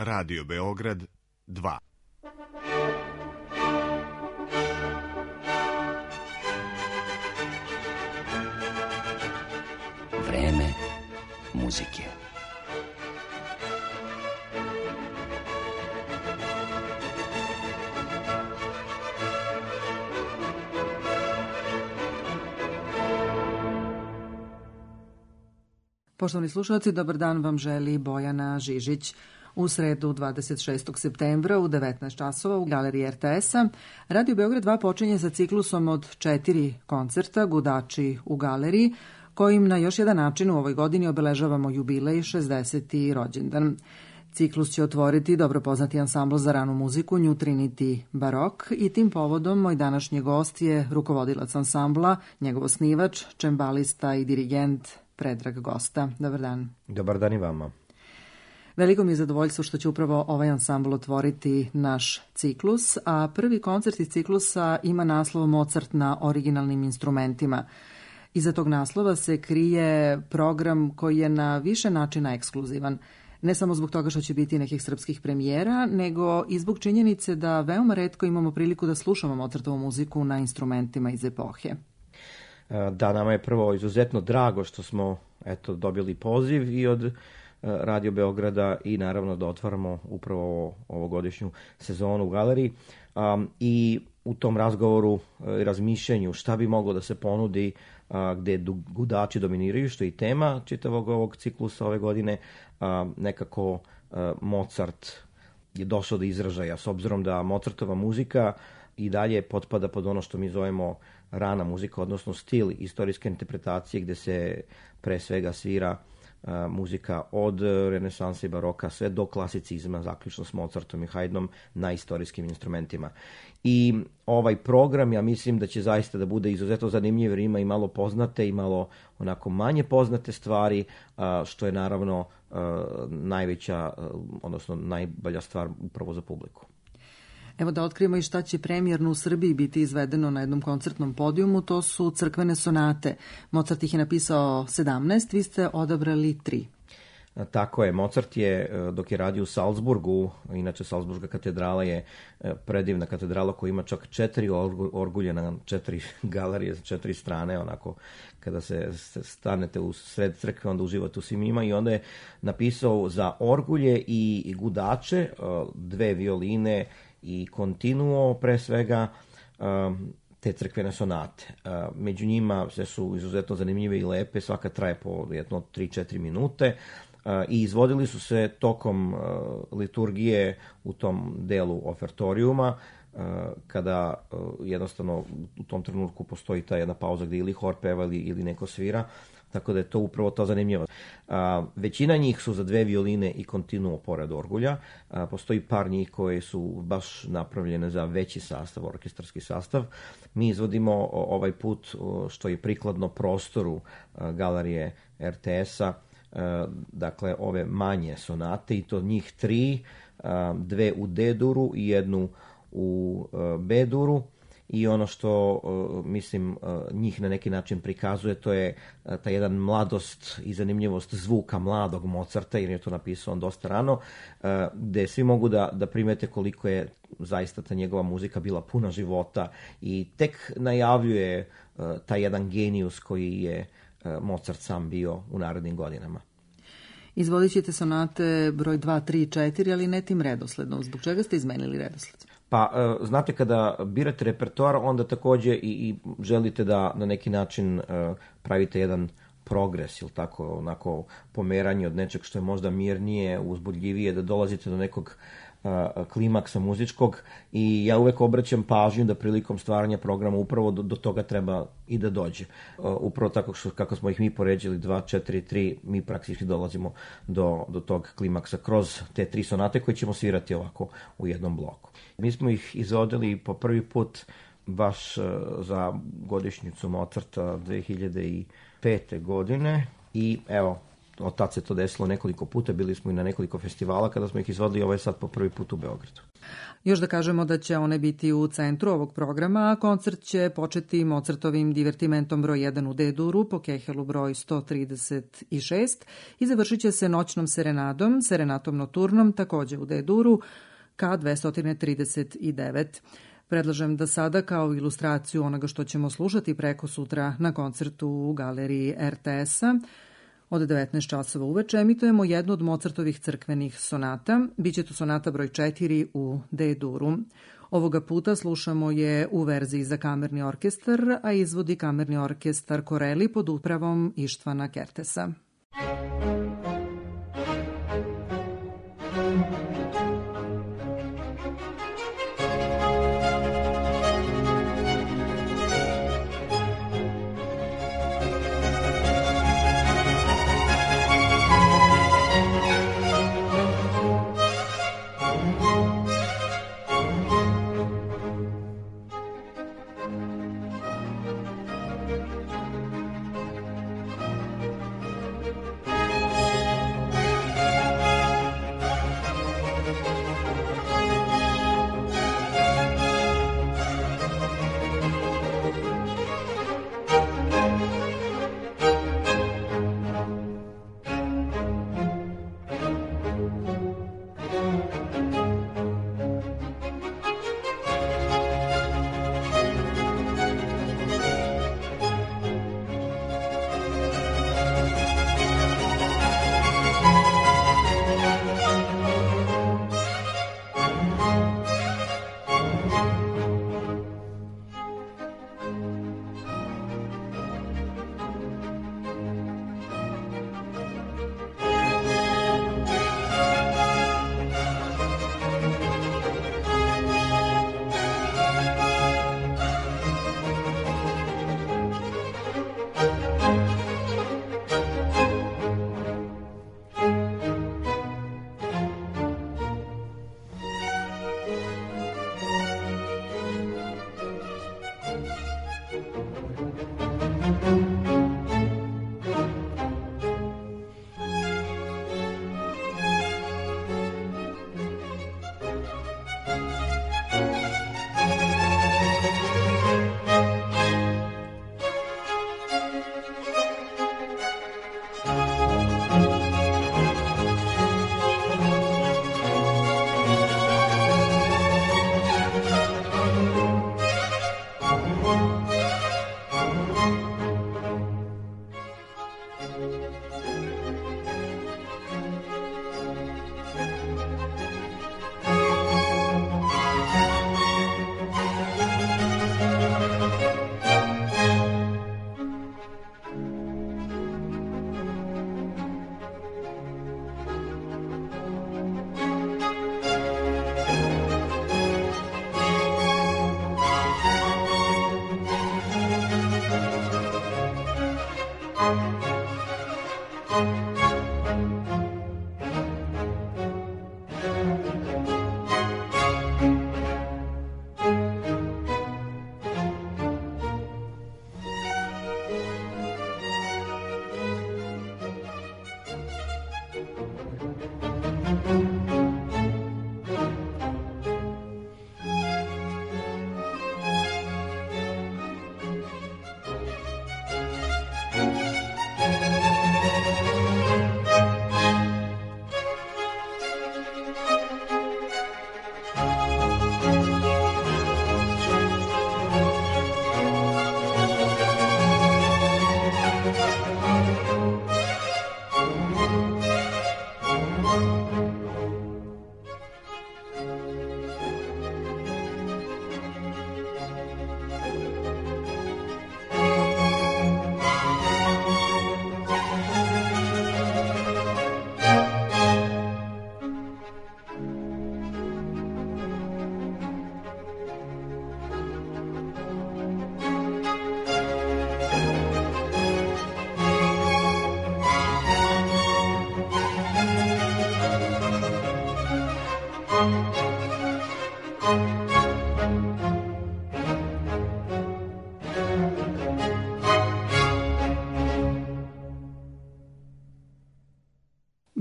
Radio Beograd 2. Vreme muzike. Poštovani slušalci, dobar dan vam želi Bojana Žižić. U sredu 26. septembra u 19 časova u galeriji RTS-a Radio Beograd 2 počinje sa ciklusom od 4 koncerta Gudači u galeriji, kojim na još jedan način u ovoj godini obeležavamo jubilej 60. rođendan. Ciklus će otvoriti dobro poznati ansambl za ranu muziku New Trinity Barok i tim povodom moj današnji gost je rukovodilac ansambla, njegov osnivač, čembalista i dirigent Predrag Gosta. Dobar dan. Dobar dan i vama. Veliko mi je zadovoljstvo što će upravo ovaj ansambl otvoriti naš ciklus, a prvi koncert iz ciklusa ima naslov Mozart na originalnim instrumentima. Iza tog naslova se krije program koji je na više načina ekskluzivan. Ne samo zbog toga što će biti nekih srpskih premijera, nego i zbog činjenice da veoma retko imamo priliku da slušamo Mozartovu muziku na instrumentima iz epohe. Da, nama je prvo izuzetno drago što smo dobili poziv i od Radio Beograda i naravno da otvaramo upravo ovogodišnju sezonu u galeriji. I u tom razgovoru i razmišljanju šta bi moglo da se ponudi gde gudači dominiraju, što je i tema čitavog ovog ciklusa ove godine, nekako Mozart je došao do izražaja, s obzirom da Mozartova muzika i dalje potpada pod ono što mi zovemo rana muzika, odnosno stil istorijske interpretacije gde se pre svega svira muzika od renesanse i baroka sve do klasicizma, zaključno s Mozartom i Haydnom na istorijskim instrumentima. I ovaj program, ja mislim da će zaista da bude izuzetno zanimljiv, jer ima i malo poznate i malo onako manje poznate stvari, što je naravno najveća, odnosno najbolja stvar upravo za publiku. Evo da otkrijemo i šta će premijerno u Srbiji biti izvedeno na jednom koncertnom podijumu, to su crkvene sonate. Mozart ih je napisao 17, vi ste odabrali 3. Tako je, Mozart je, dok je radio u Salzburgu, inače Salzburška katedrala je predivna katedrala koja ima čak 4 orgulje na 4 galerije, 4 strane, onako kada se stanete u sred crkve, onda uživate u svim njima, i onda je napisao za orgulje i gudače 2 violine i kontinuo pre svega te crkvene sonate. Među njima sve su izuzetno zanimljive i lepe, svaka traje po jedno 3-4 minute i izvodili su se tokom liturgije u tom delu ofertorijuma, kada jednostavno u tom trenutku postoji ta jedna pauza gde ili hor peva ili neko svira, tako da je to upravo to zanimljivo. Većina njih su za 2 violine i kontinuo pored orgulja. Postoji par njih koje su baš napravljene za veći sastav, orkestarski sastav. Mi izvodimo ovaj put, što je prikladno prostoru galerije RTS-a, dakle ove manje sonate, i to njih 3, 2 u D-duru i 1 u B-duru. I ono što, mislim, njih na neki način prikazuje, to je ta jedan mladost i zanimljivost zvuka mladog Mozarta, jer je to napisao on dosta rano, gde svi mogu da primete koliko je zaista ta njegova muzika bila puna života i tek najavljuje taj jedan genijus koji je Mozart sam bio u narednim godinama. Izvodit ćete sonate broj 2, 3, 4, ali ne tim redosledom. Zbog čega ste izmenili redosled? Pa, znate, kada birate repertoar, onda takođe i želite da na neki način pravite jedan progres, ili tako, onako, pomeranje od nečeg što je možda mirnije, uzbudljivije, da dolazite do nekog klimaksa muzičkog, i ja uvek obraćam pažnju da prilikom stvaranja programa upravo do toga treba i da dođe. Upravo tako kako smo ih mi poređali 2, 4, 3, mi praktički dolazimo do tog klimaksa kroz te 3 sonate koje ćemo svirati ovako u jednom bloku. Mi smo ih izvodili po prvi put baš za godišnjicu Mozarta 2005. godine i evo, od tad se to desilo nekoliko puta, bili smo i na nekoliko festivala kada smo ih izvodili, ovo je sad po prvi put u Beogradu. Još da kažemo da će one biti u centru ovog programa, a koncert će početi Mozartovim divertimentom broj 1 u D-duru po Kehelu broj 136 i završit će se noćnom serenadom, serenatom noturnom, takođe u D-duru, K239. Predlažem da sada kao ilustraciju onoga što ćemo slušati preko sutra na koncertu u galeriji RTS-a od 19 časova uveče emitujemo jednu od Mozartovih crkvenih sonata. Biće to sonata broj 4 u D-duru. Ovoga puta slušamo je u verziji za kamerni orkestar, a izvodi kamerni orkestar Corelli pod upravom Ištvana Kertesa.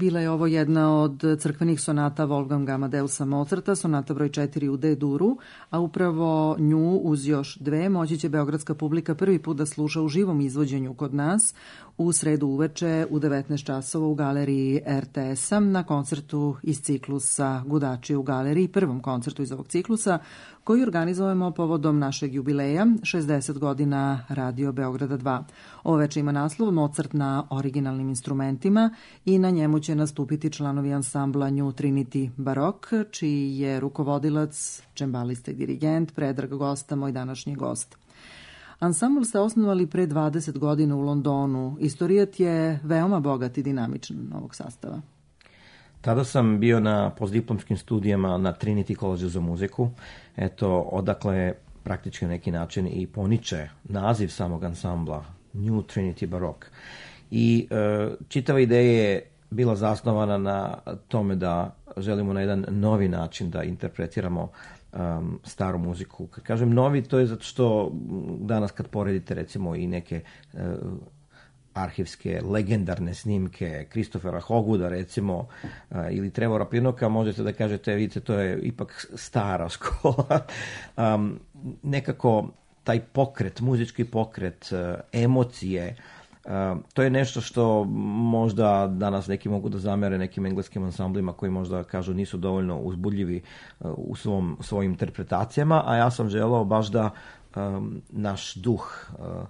Bila je ovo jedna od crkvenih sonata Wolfganga Amadeusa Mozarta, sonata broj 4 u D-duru, a upravo nju uz još dve moći će beogradska publika prvi put da sluša u živom izvođenju kod nas u sredu uveče u 19 časova u galeriji RTS-a na koncertu iz ciklusa Gudači u galeriji, prvom koncertu iz ovog ciklusa koji organizujemo povodom našeg jubileja 60 godina Radio Beograda 2. Ovo veče ima naslov Mozart na originalnim instrumentima i na njemu će nastupiti članovi ansambla New Trinity Baroque, čiji je rukovodilac, čembalista i dirigent Predrag Gosta, moj današnji gost. Ansambl ste osnovali pre 20 godina u Londonu. Istorijat je veoma bogat i dinamičan ovog sastava. Tada sam bio na postdiplomskim studijama na Trinity College za muziku. Eto, odakle praktički na neki način i poniče naziv samog ansambla New Trinity Baroque. I čitava ideja je bila zasnovana na tome da želimo na jedan novi način da interpretiramo staru muziku. Kad kažem novi, to je zato što danas kad poredite recimo i neke arhivske, legendarne snimke Christophera Hogwooda recimo ili Trevora Pinocka, možete da kažete, vidite, to je ipak stara škola. Nekako taj pokret, muzički pokret, emocije, to je nešto što možda danas neki mogu da zamere nekim engleskim ansamblima koji možda kažu nisu dovoljno uzbudljivi u svojim interpretacijama, a ja sam želeo baš da naš duh,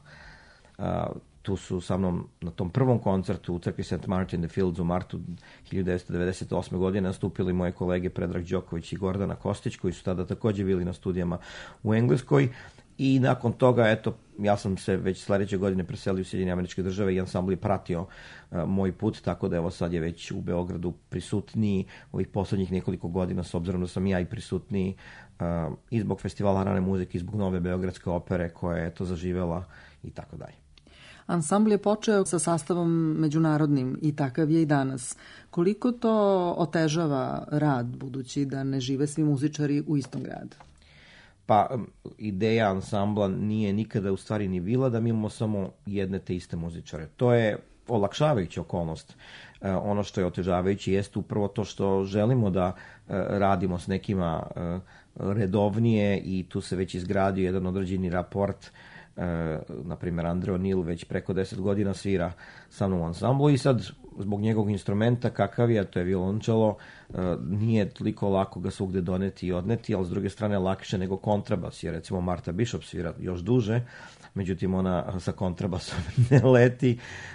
tu su sa mnom na tom prvom koncertu u crkvi St. Martin in the Fields u martu 1998. godine nastupili moje kolege Predrag Đoković i Gordana Kostić, koji su tada također bili na studijama u Engleskoj. I nakon toga, eto, ja sam se već sledeće godine preselio u Sjedinjene Američke Države i ansambl je pratio moj put, tako da evo sad je već u Beogradu prisutniji ovih poslednjih nekoliko godina, s obzirom da sam ja i prisutniji i zbog festivala rane muzike, i zbog nove beogradske opere koja je to zaživela i tako dalje. Ansambl je počeo sa sastavom međunarodnim i takav je i danas. Koliko to otežava rad, budući da ne žive svi muzičari u istom gradu? Pa ideja ansambla nije nikada u stvari ni bila da mi imamo samo jedne te iste muzičare. To je olakšavajuća okolnost. Ono što je otežavajući jeste upravo to što želimo da radimo s nekima redovnije i tu se već izgradio jedan određeni raport. Na primjer, Andre O'Neill već preko 10 godina svira sa mnom u ansamblu i sad zbog njegovog instrumenta kakav je, to je violončelo, nije toliko lako ga svugde doneti i odneti, ali s druge strane lakše nego kontrabas, jer recimo Marta Bishop svira još duže, međutim ona sa kontrabasom ne leti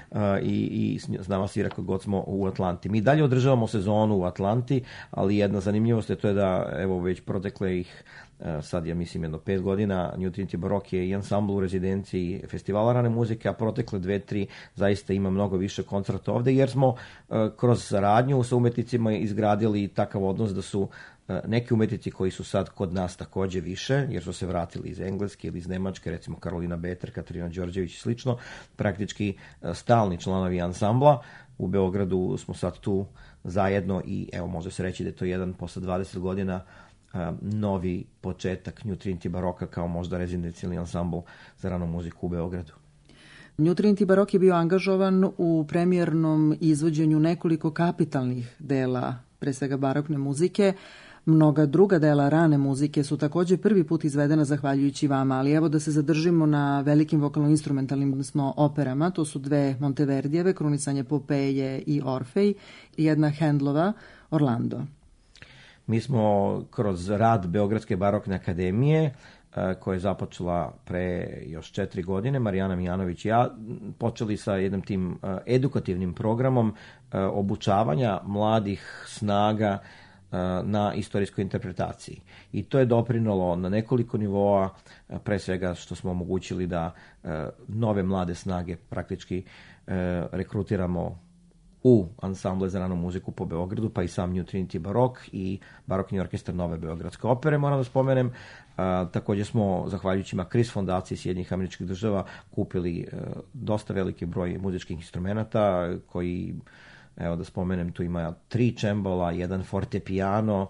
i s nama svira kako god smo u Atlanti. Mi dalje održavamo sezonu u Atlanti, ali jedna zanimljivost je to je da evo već protekle ih sad ja mislim jedno 5 godina New Trinity Baroque je i ansambl u rezidenciji festivala rane muzike, a protekle 2-3 zaista ima mnogo više koncerta ovde, jer smo kroz saradnju sa umetnicima izgradili takav odnos da su neki umetnici koji su sad kod nas takođe više, jer su se vratili iz Engleske ili iz Nemačke, recimo Karolina Beter, Katarina Đorđević i slično, praktički stalni članovi ansambla. U Beogradu smo sad tu zajedno i evo može se reći da je to jedan posle 20 godina novi početak New Trinity Baroka kao možda rezidencijalni ansambl za ranu muziku u Beogradu. New Trinity Baroque je bio angažovan u premijernom izvođenju nekoliko kapitalnih dela, pre svega barokne muzike. Mnoga druga dela rane muzike su takođe prvi put izvedena zahvaljujući vama, ali evo da se zadržimo na velikim vokalno-instrumentalnim, odnosno operama. To su dve Monteverdijeve, Krunisanje Popeje i Orfej, i jedna Handlova, Orlando. Mi smo kroz rad Beogradske barokne akademije, koja je započela pre još 4 godine, Marijana Mijanović i ja, počeli sa jednim tim edukativnim programom obučavanja mladih snaga na istorijskoj interpretaciji. I to je doprinalo na nekoliko nivoa, pre svega što smo omogućili da nove mlade snage praktički rekrutiramo u ansamble za ranu muziku po Beogradu, pa i sam New Trinity Baroque i Barokni orkestar Nove beogradske opere, moram da spomenem. Također smo, zahvaljujući Kris fondaciji Sjedinjenih Američkih Država, kupili dosta veliki broj muzičkih instrumenata koji, evo da spomenem, tu ima 3 čembola, 1 fortepiano,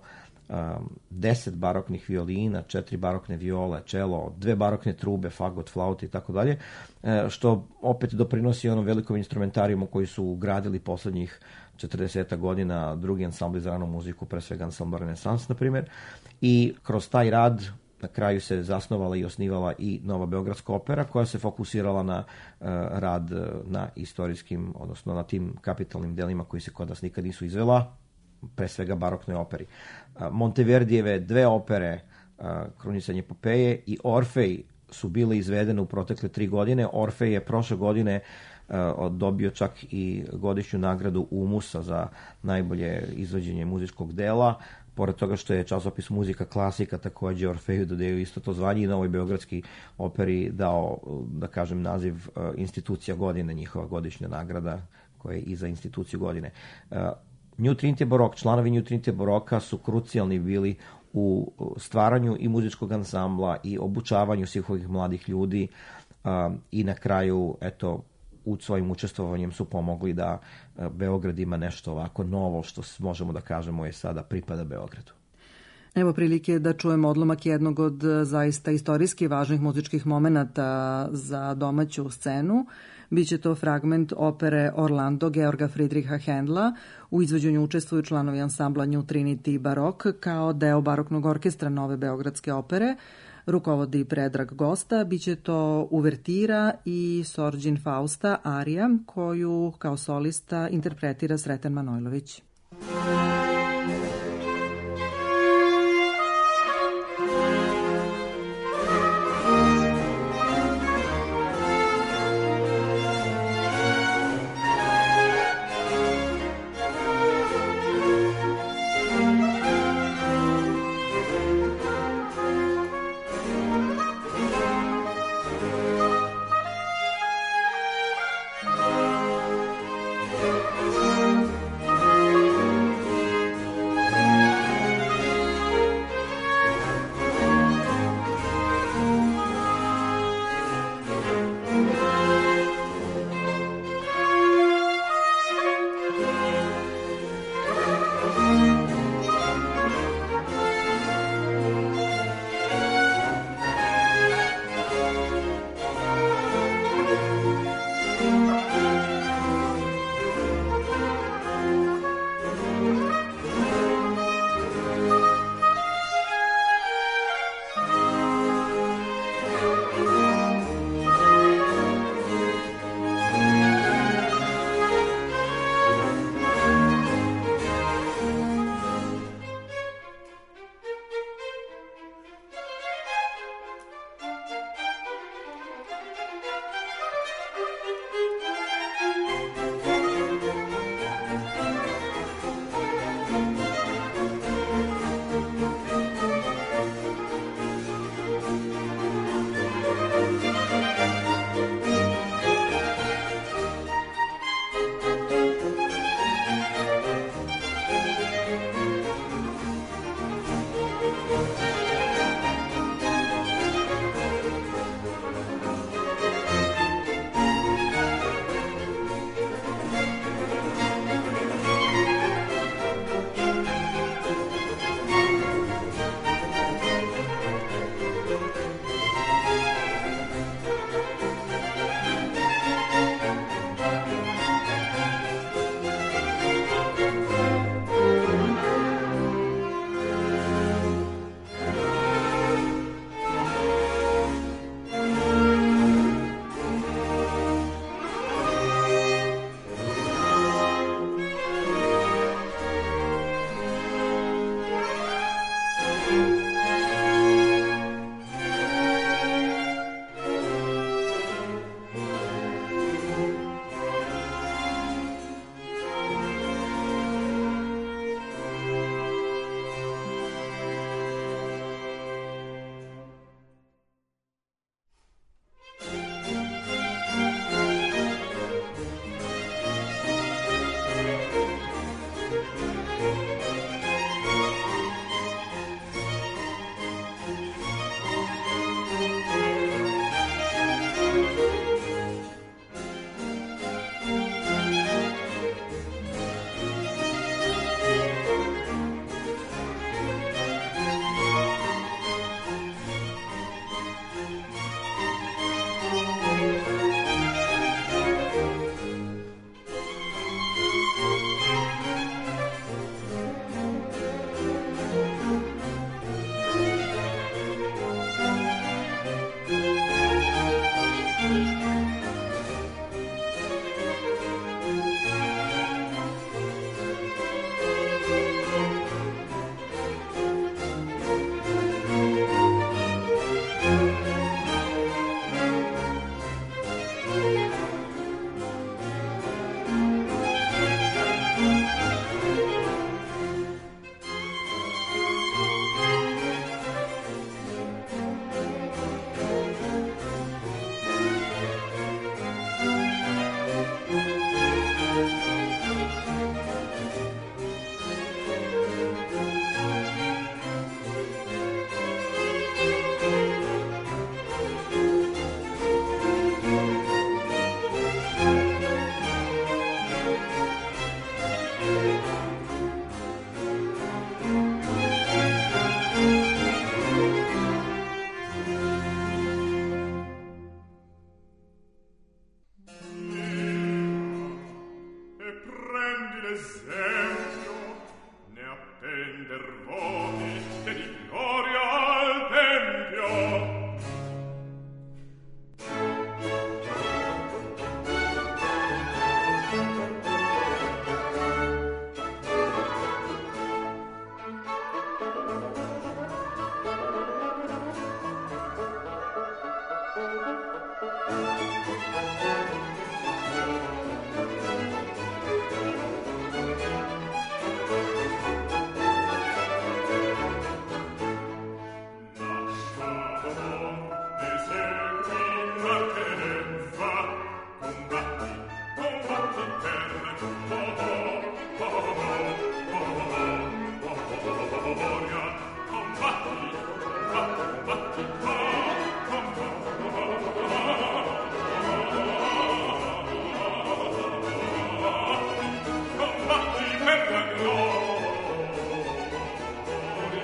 10 baroknih violina, 4 barokne viole, čelo, 2 barokne trube, fagot, flaute i tako dalje, što opet doprinosi onom velikom instrumentarijumu koji su gradili poslednjih 40 godina drugi ansambli za ranu muziku, pre svega ansambl Renesans, na primjer. I kroz taj rad na kraju se zasnovala i osnivala i Nova Beogradska opera, koja se fokusirala na rad na istorijskim, odnosno na tim kapitalnim delima koji se kod nas nikad nisu izvela, pre svega baroknoj operi. Monteverdijeve 2 opere, Krunisanje epopeje i Orfej, su bile izvedene u protekle 3 godine. Orfej je prošle godine dobio čak i godišnju nagradu UMUS-a za najbolje izvođenje muzičkog dela. Pored toga što je časopis Muzika klasika takođe Orfeju dodelio isto to zvanje i Novoj Beogradskoj operi dao, da kažem, naziv institucija godine, njihova godišnja nagrada koja je i za instituciju godine. New Trinity Barok, članovi New Trinity Baroka su krucijalni bili u stvaranju i muzičkog ansambla i obučavanju svih ovih mladih ljudi i na kraju, eto, u svojim učestvovanjem su pomogli da Beograd ima nešto ovako novo što možemo da kažemo je sada pripada Beogradu. Evo prilike da čujemo odlomak jednog od zaista istorijski važnih muzičkih momenata za domaću scenu. Biće to fragment opere Orlando Georga Friedricha Händla. U izvođenju učestvuju članovi ansambla New Trinity Barok kao deo baroknog orkestra Nove Beogradske opere. Rukovodi Predrag Gosta, biće to uvertira i Sorđin Fausta arija koju kao solista interpretira Sreten Manojlović.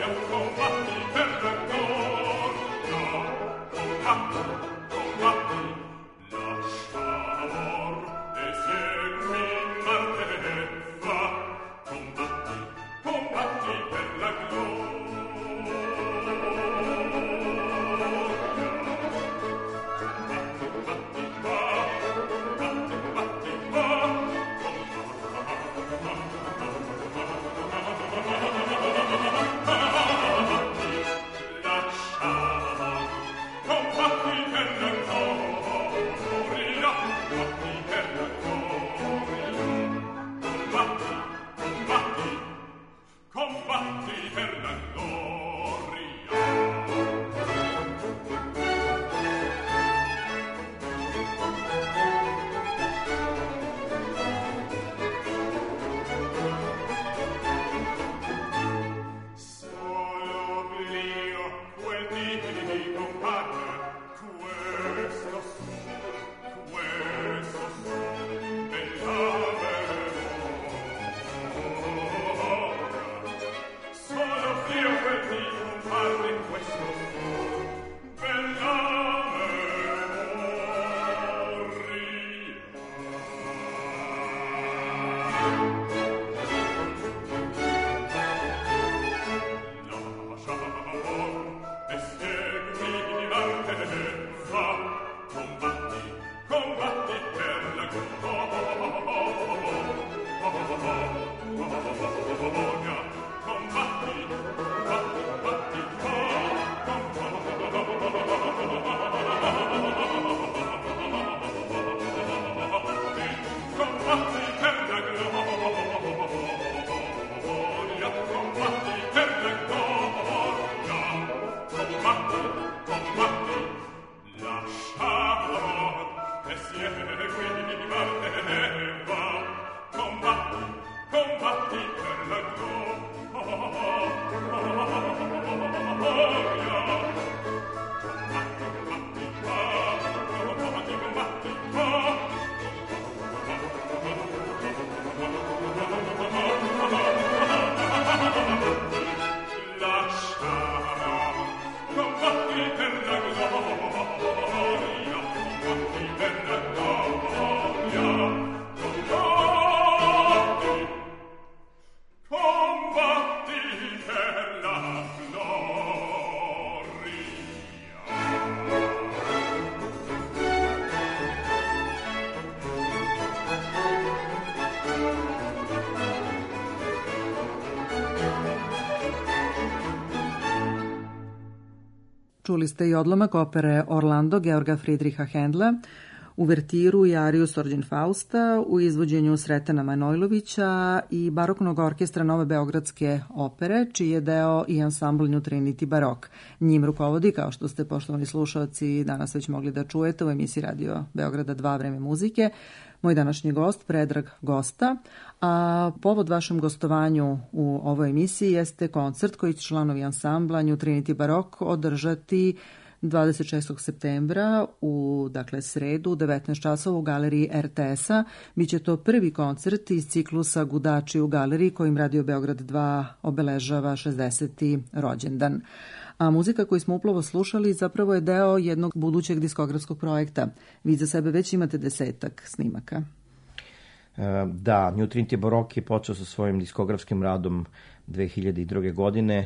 Čuli ste i odlomak opere Orlando Georga Friedricha Hendla, uvertiru i ariju Sorđin Fausta u izvođenju Sretana Manojlovića i baroknog orkestra Nove Beogradske opere, čiji je deo i ansambl New Trinity Barok. Njim rukovodi, kao što ste, poštovani slušalci, danas već mogli da čujete u emisiji Radio Beograda 2 Vreme muzike, moj današnji gost Predrag Gosta, a povod vašem gostovanju u ovoj emisiji jeste koncert koji će članovi ansambla New Trinity Barok održati 26. septembra u, sredu, u 19 časova u galeriji RTS-a. Biće to prvi koncert iz ciklusa Gudači u galeriji kojim Radio Beograd 2 obeležava 60. rođendan. A muzika koju smo upravo slušali zapravo je deo jednog budućeg diskografskog projekta. Vi za sebe već imate 10 snimaka. Da, New Trinity Barok je počeo sa svojim diskografskim radom 2002. godine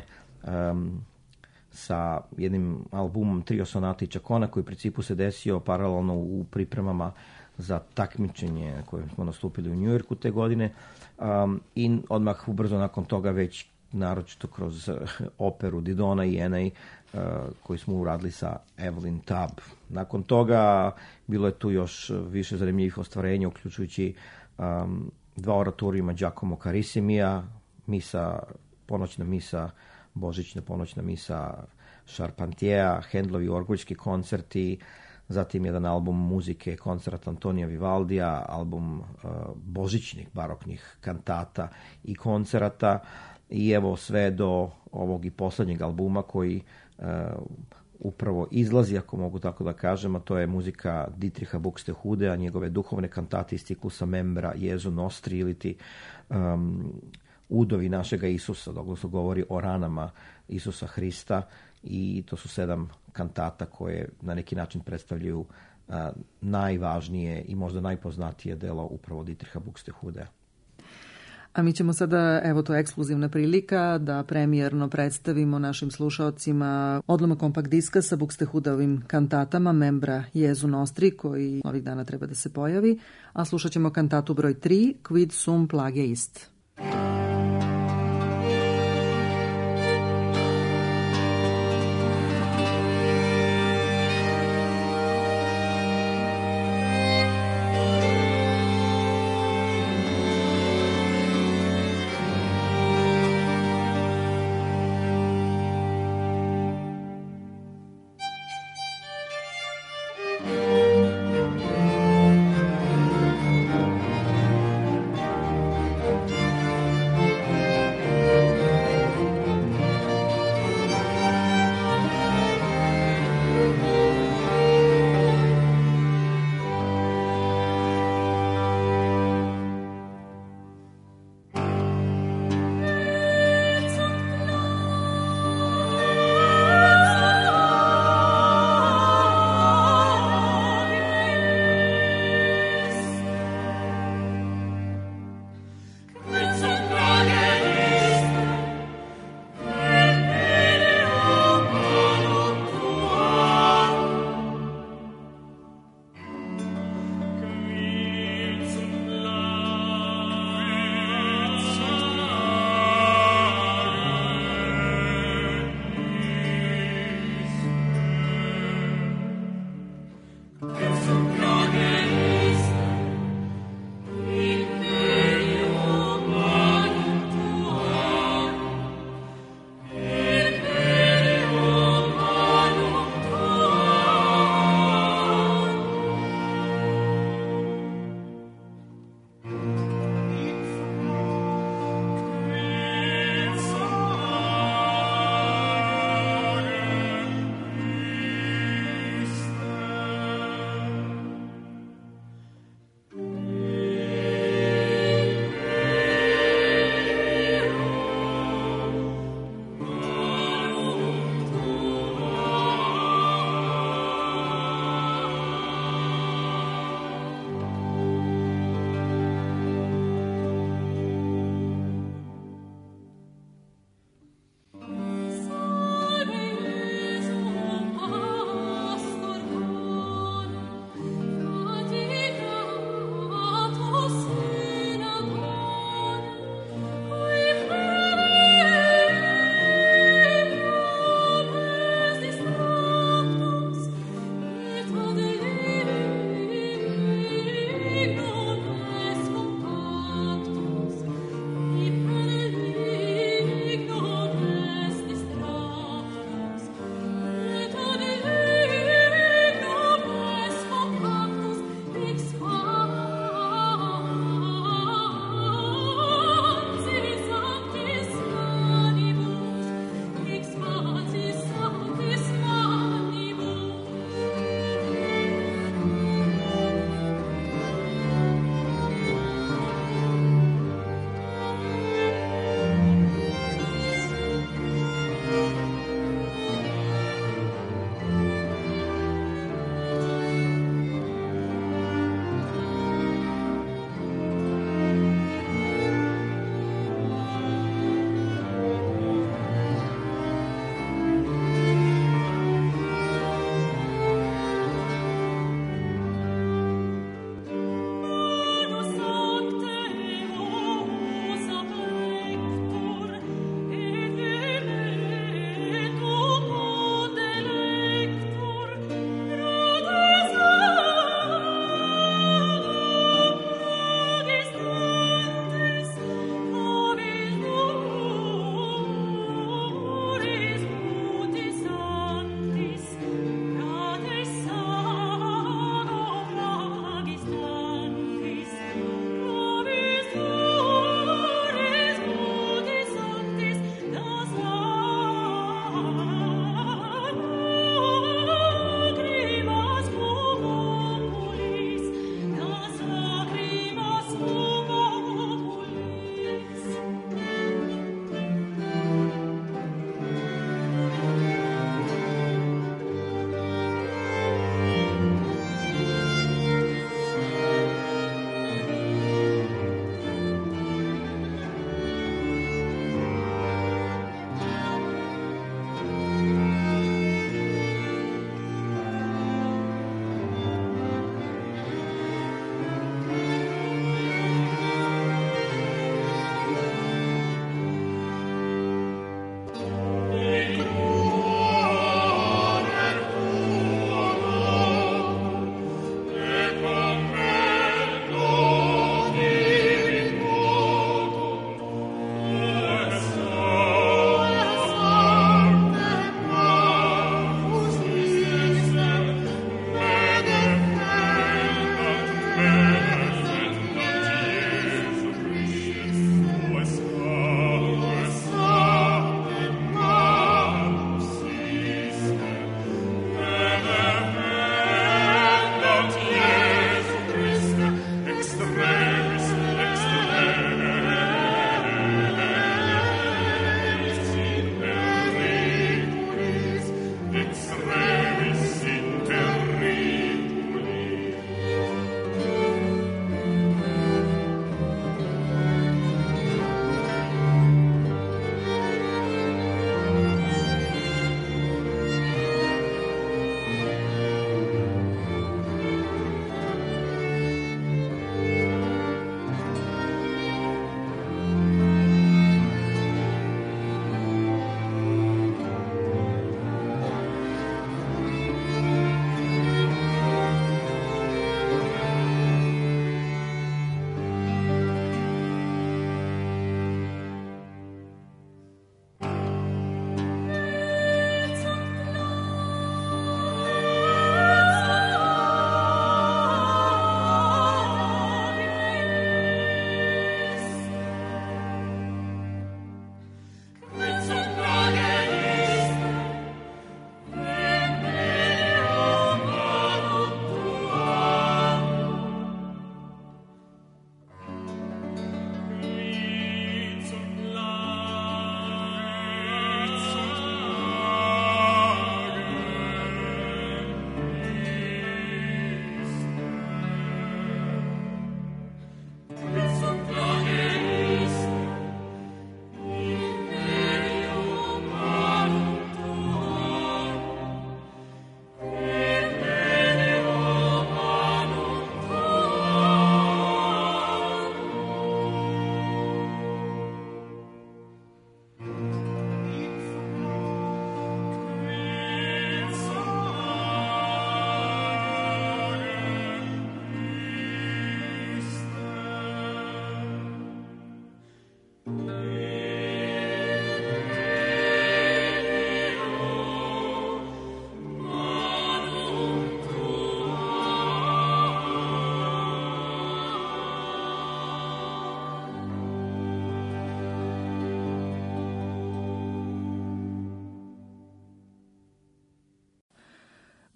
sa jednim albumom Trio sonata i čakona koji u principu se desio paralelno u pripremama za takmičenje koje smo nastupili u Njujorku te godine i odmah ubrzo nakon toga već naročito kroz operu Didona i Enei koju smo uradili sa Evelyn Tabb. Nakon toga bilo je tu još više zanimljivih ostvarenja, uključujući 2 oratorijuma Giacomo Carissimija, ponoćna misa, božićna ponoćna misa Charpentiera, Hendlovi orguljski koncerti, zatim jedan album muzike, koncert Antonija Vivaldija, album božićnih baroknih kantata i koncerata i evo sve do ovog i poslednjeg albuma koji upravo izlazi, ako mogu tako da kažem, a to je muzika Dietricha Buxtehudea, njegove duhovne kantate iz ciklusa Membra Jesu Nostri ili ti Udovi našega Isusa, dok se govori o ranama Isusa Hrista i to su 7 kantata koje na neki način predstavljaju najvažnije i možda najpoznatije delo upravo Dietricha Buxtehudea. A mi ćemo sada, evo to je ekskluzivna prilika, da premijerno predstavimo našim slušaocima odlomak kompakt diska sa Buxtehudeovim kantatama Membra Jesu Nostri, koji ovih dana treba da se pojavi, a slušat ćemo kantatu broj 3, Quid sum plage ist.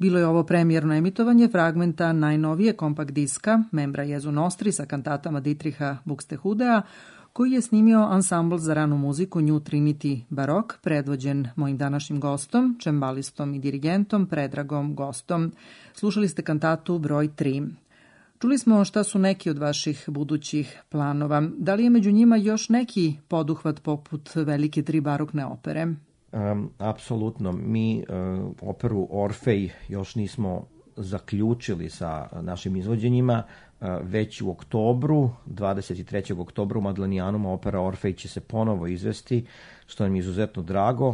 Bilo je ovo premijerno emitovanje fragmenta najnovije kompakt diska membra Jezu Nostri sa kantatama Dietricha Buxtehudea, koji je snimio ansambl za ranu muziku New Trinity Barok, predvođen mojim današnjim gostom, čembalistom i dirigentom Predragom Gostom. Slušali ste kantatu broj 3. Čuli smo šta su neki od vaših budućih planova. Da li je među njima još neki poduhvat poput velike 3 barokne opere? Apsolutno. Mi operu Orfej još nismo zaključili sa našim izvođenjima. Već u oktobru, 23. oktobra u Madlenijanuma opera Orfej će se ponovo izvesti, što nam je izuzetno drago.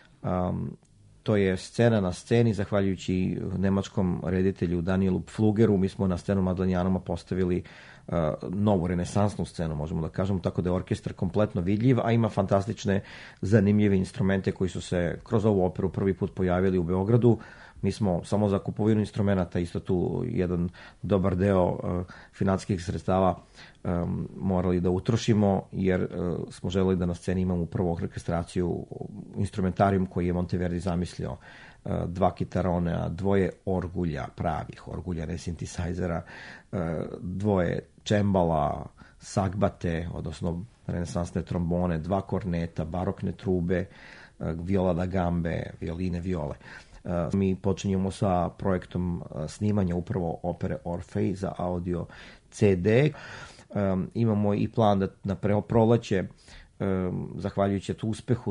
To je scena na sceni, zahvaljujući nemačkom reditelju Danielu Pflugeru. Mi smo na scenu Madlenijanuma postavili novu renesansnu scenu, možemo da kažemo, tako da je orkestar kompletno vidljiv, a ima fantastične, zanimljive instrumente koji su se kroz ovu operu prvi put pojavili u Beogradu. Mi smo samo za kupovinu instrumenta, isto tu jedan dobar deo finansijskih sredstava morali da utrošimo, jer smo želeli da na sceni imamo upravo orkestraciju, instrumentarijum koji je Monteverdi zamislio. 2 kitarona, 2 orgulja, pravih orgulja, ne sintisajzera, 2 čembala, sagbate, odnosno renesansne trombone, 2 korneta, barokne trube, viola da gambe, violine, viole. Mi počinjemo sa projektom snimanja upravo opere Orfej za audio CD. Imamo i plan da na proleće, zahvaljujući uspehu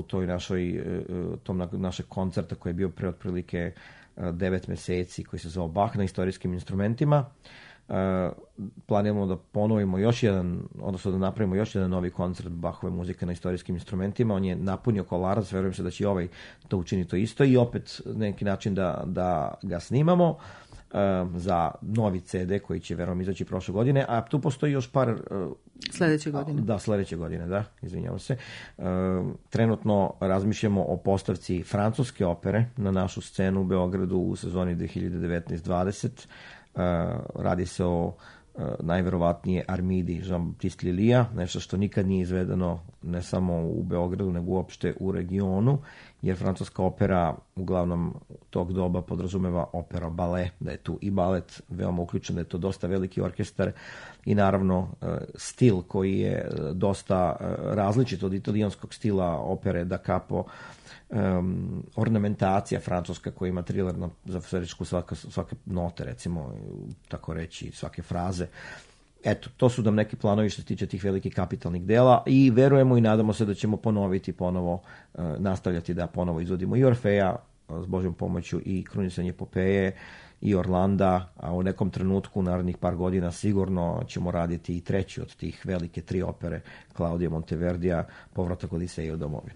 tom našeg koncerta koji je bio pre otprilike 9 meseci, koji se zove Bach na istorijskim instrumentima, planiramo da ponovimo još jedan, odnosno da napravimo još jedan novi koncert Bachove muzike na istorijskim instrumentima. On je napunio Kolarac, verujem se da će ovaj to učini to isto i opet na neki način da ga snimamo za novi CD koji će verujem izaći prošle godine, a tu postoji još par... Sledeće godine. Da, sledeće godine, da, izvinjavam se. Trenutno razmišljamo o postavci francuske opere na našu scenu u Beogradu u sezoni 2019-20. Radi se o najverovatnije Armidi Jean-Baptiste Lilija, nešto što nikad nije izvedeno ne samo u Beogradu, nego uopšte u regionu, jer francuska opera uglavnom tog doba podrazumeva opera balet, da je tu i balet veoma uključen, da je to dosta veliki orkestar i naravno stil koji je dosta različit od italijanskog stila opere da capo, ornamentacija francuska koja ima triler za sredičku svake note, recimo, tako reći, svake fraze. Eto, to su nam neki planovi što se tiče tih velikih kapitalnih dela i verujemo i nadamo se da ćemo ponoviti ponovo, nastavljati da ponovo izvodimo i Orfeja s Božjom pomoću i Krunisanje epopeje i Orlanda, a u nekom trenutku u narednih par godina sigurno ćemo raditi i treći od tih velike 3 opere Claudia Monteverdija, Povratak Odiseja u domovinu.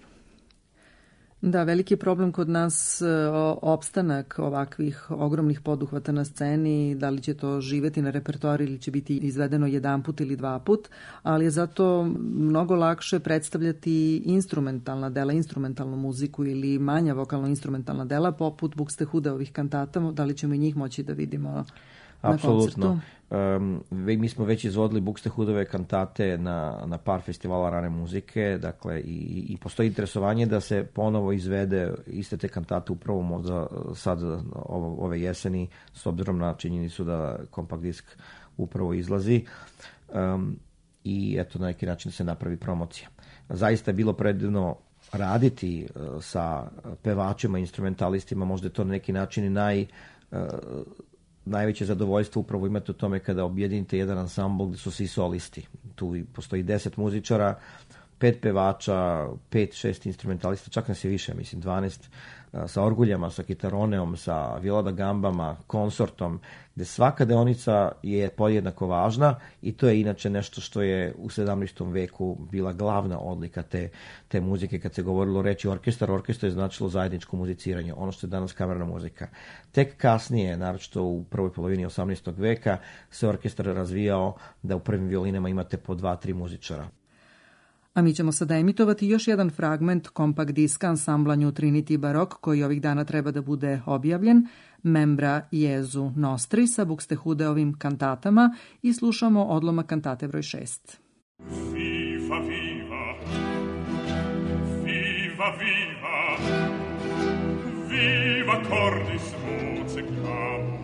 Da, veliki je problem kod nas opstanak ovakvih ogromnih poduhvata na sceni, da li će to živeti na repertoari ili će biti izvedeno 1 put ili 2 put, ali je zato mnogo lakše predstavljati instrumentalna dela, instrumentalnu muziku ili manja vokalno-instrumentalna dela poput Buxtehudeovih kantata, da li ćemo i njih moći da vidimo na Apsolutno. koncertu? Mi smo već izvodili Buxtehudeove kantate na par festivala rane muzike, dakle i postoji interesovanje da se ponovo izvede iste te kantate upravo možda sad ove jeseni, s obzirom na činjenicu da kompakt disk upravo izlazi i eto na neki način se napravi promocija. Zaista je bilo predivno raditi sa pevačima, instrumentalistima, možda je to na neki način i najveće zadovoljstvo upravo imate u tome kada objedinite jedan ansambl gde su svi solisti. Tu postoji 10 muzičara, 5 pevača, 5-6 instrumentalista, čak nas je više, mislim 12, sa orguljama, sa kitaroneom, sa viola da gambama, konsortom, gde svaka deonica je podjednako važna i to je inače nešto što je u 17. veku bila glavna odlika te muzike. Kad se govorilo reći orkestar je značilo zajedničko muziciranje, ono što je danas kamerna muzika. Tek kasnije, naročito u prvoj polovini 18. veka, se orkestar razvijao da u prvim violinama imate po 2-3 muzičara. A mi ćemo sada emitovati još jedan fragment kompakt diska ansambla New Trinity Barok koji ovih dana treba da bude objavljen, membra Jezu Nostri sa Buxtehudeovim kantatama i slušamo odlomak kantate broj 6. Viva, viva, viva, viva, viva. viva cordis voce clamo,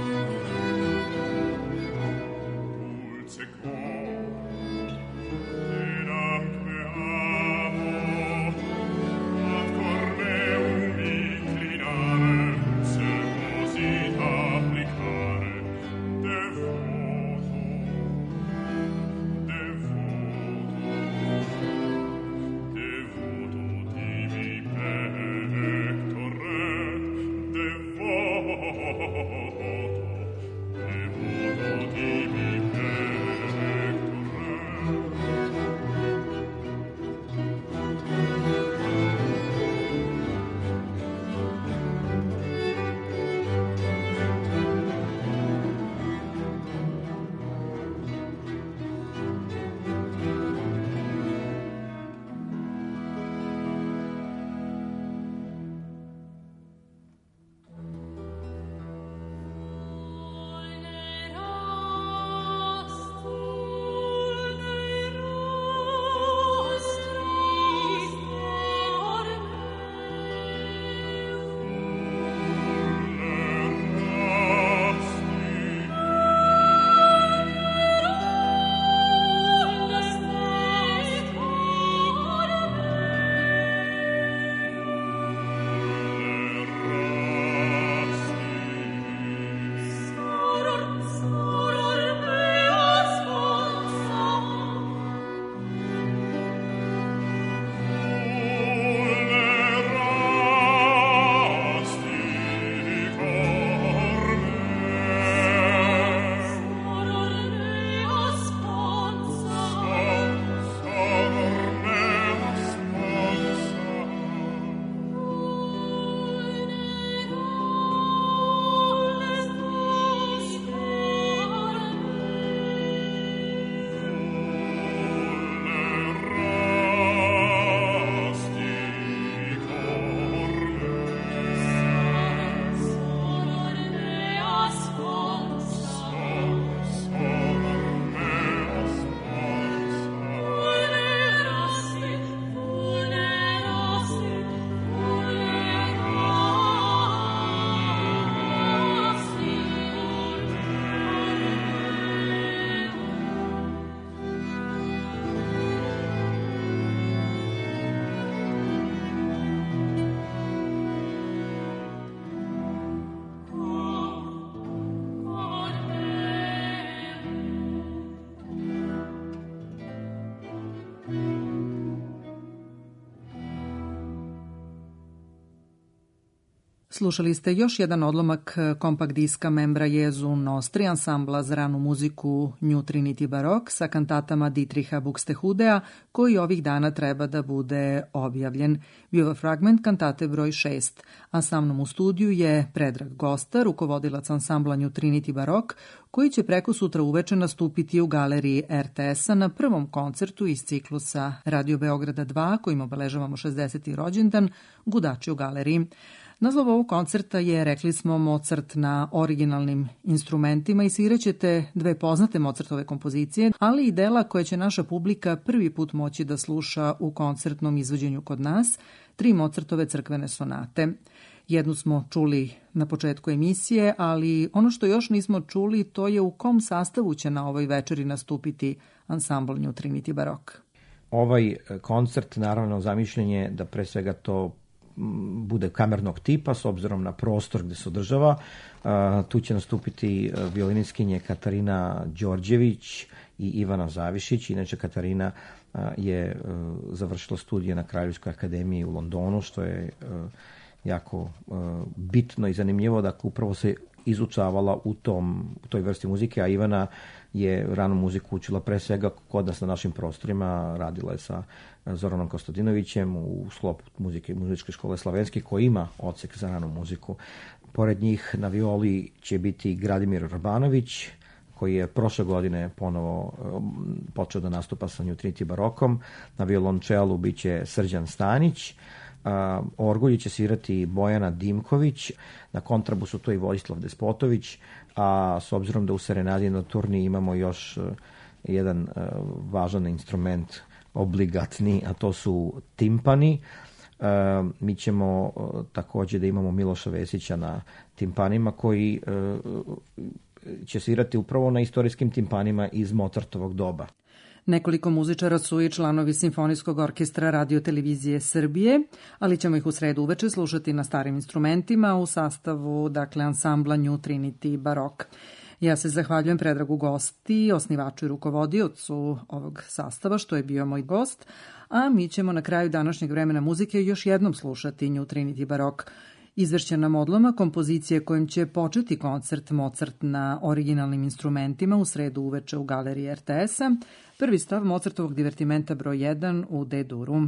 dulce cor, denamque amo, ad cor meum inclinare, se posit applicare, devoto, tibi pector re, devoto tibi pector re. Slušali ste još jedan odlomak kompakt diska Membra Jesu Nostri, ansambla za ranu muziku New Trinity Barok sa kantatama Dietricha Buxtehudea, koji ovih dana treba da bude objavljen. Bio je fragment kantate broj 6, a sa mnom u studiju je Predrag Gosta, rukovodilac ansambla New Trinity Barok, koji će preko sutra uveče nastupiti u galeriji RTS-a na prvom koncertu iz ciklusa Radio Beograda 2, kojim obeležavamo 60. rođendan, Gudači u galeriji. Naslov ovog koncerta je, rekli smo, Mozart na originalnim instrumentima i sviraćete dve poznate Mozartove kompozicije, ali i dela koje će naša publika prvi put moći da sluša u koncertnom izvođenju kod nas, 3 Mozartove crkvene sonate. Jednu smo čuli na početku emisije, ali ono što još nismo čuli to je u kom sastavu će na ovoj večeri nastupiti ansambl New Trinity Barok. Ovaj koncert naravno zamišljen je da pre svega to bude kamernog tipa s obzirom na prostor gde se održava. Tu će nastupiti violiniskinje Katarina Đorđević i Ivana Zavišić. Inače, Katarina je završila studije na Kraljevskoj akademiji u Londonu, što je jako bitno i zanimljivo, da upravo se izučavala u toj vrsti muzike, a Ivana je ranu muziku učila pre svega kod nas na našim prostorima, radila je sa Zoranom Kostadinovićem u sklopu muzike i muzičke škole Slavenski, koji ima odsek za ranu muziku. Pored njih na violi će biti Gradimir Rabanović, koji je prošle godine ponovo počeo da nastupa sa New Trinity Barokom. Na violončelu biće Srđan Stanić, orgulji će svirati Bojana Dimković, na kontrabusu to i Vojislav Despotović, a s obzirom da u Serenadi Nocturni imamo još jedan važan instrument obligatni, a to su timpani, Mi ćemo takođe da imamo Miloša Vesića na timpanima koji će svirati upravo na istorijskim timpanima iz Mozartovog doba. Nekoliko muzičara su i članovi Simfonijskog orkestra Radio-televizije Srbije, ali ćemo ih u sredu uveče slušati na starim instrumentima u sastavu, dakle, ansambla New Trinity Barok. Ja se zahvaljujem Predragu Gosti, osnivaču i rukovodiocu ovog sastava, što je bio moj gost, a mi ćemo na kraju današnjeg vremena muzike još jednom slušati New Trinity Barok. Izvešćen nam odlomak kompozicije kojim će početi koncert Mozart na originalnim instrumentima u sredu uveče u galeriji RTS-a, prvi stav Mozartovog divertimenta broj 1 u D-duru.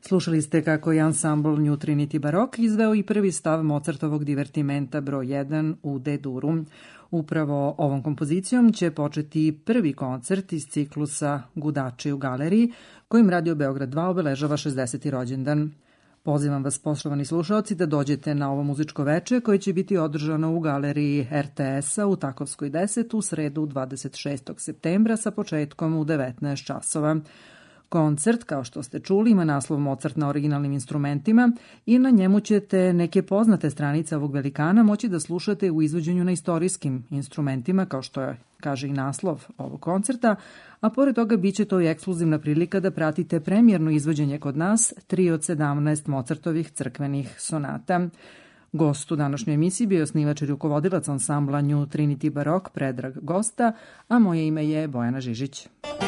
Slušali ste kako je ansambl New Trinity Barok izveo i prvi stav Mozartovog divertimenta broj 1 u D-duru. Upravo ovom kompozicijom će početi prvi koncert iz ciklusa Gudači u galeriji, kojim Radio Beograd 2 obeležava 60. rođendan. Pozivam vas, poštovani slušaoci, da dođete na ovo muzičko veče koje će biti održano u galeriji RTS-a u Takovskoj 10 u sredu 26. septembra sa početkom u 19 časova. Koncert, kao što ste čuli, ima naslov Mozart na originalnim instrumentima i na njemu ćete neke poznate stranice ovog velikana moći da slušate u izvođenju na istorijskim instrumentima, kao što je, kaže i naslov ovog koncerta, a pored toga bit će to i ekskluzivna prilika da pratite premijerno izvođenje kod nas 3 od 17 Mozartovih crkvenih sonata. Gost u današnjoj emisiji bio je osnivač i rukovodilac ansambla New Trinity Barok Predrag Gosta, a moje ime je Bojana Žižić.